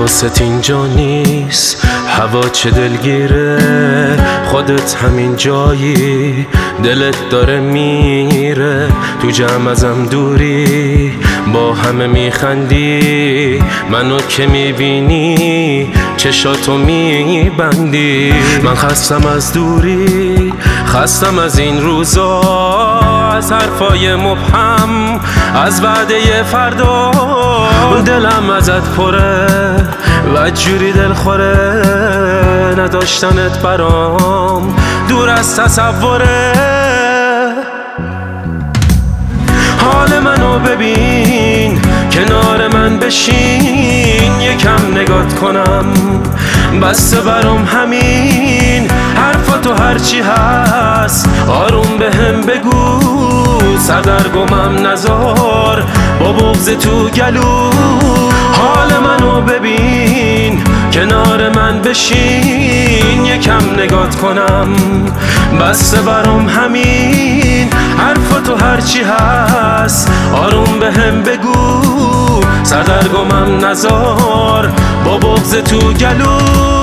حواست اینجا نیست، هوا چه دلگیره، خودت همین جایی، دلت داره میره، تو جمع ازم دوری، با همه میخندی، منو که میبینی چشاتو میبندی. من خستم از دوری، خستم از این روزا، از حرفای مبهم، از وعده فردا. دلم ازت پره و جوری دل خوره، نداشتنت برام دور از تصوره. حال منو ببین، کنار من بشین، یکم نگات کنم، بسته برام همین حرفاتو هرچی هست، آروم بهم بگو، سردرگمم نزار با بغض تو گلو. حال منو ببین، کنار من بشین، یکم نگات کنم، بسته برام همین حرفاتو هرچی هست، آروم بهم بگو، سردرگمم نزار با بغض تو گلو.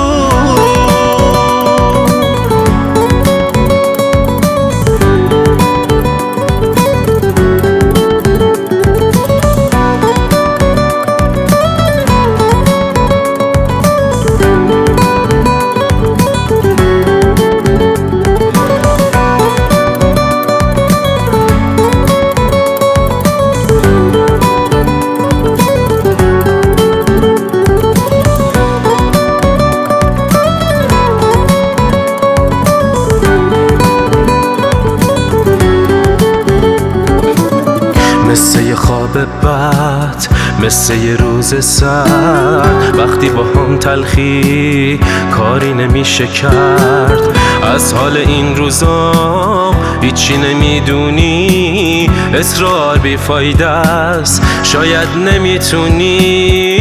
مثل یه خواب بد، مثل یه روز سرد، وقتی با هم تلخی کاری نمیشه کرد. از حال این روزا هیچی نمیدونی، اصرار بیفایده است، شاید نمیتونی.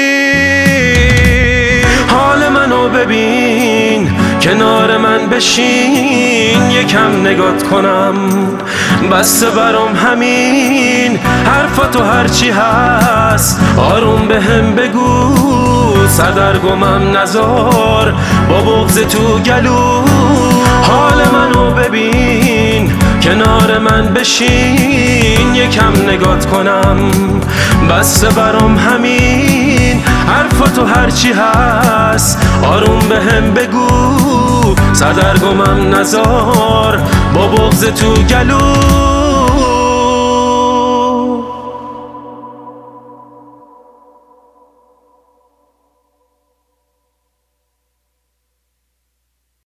حال منو ببین، کنار من بشین، یکم نگات کنم، بسته برام همین حرفاتو هرچی هست، آروم بهم بگو، سردرگمم نزار با بغض تو گلو. حال منو ببین، کنار من بشین، یکم نگات کنم، بسته برام همین حرفاتو هرچی هست، آروم بهم بگو، سردرگمم نزار با بغض تو گلو.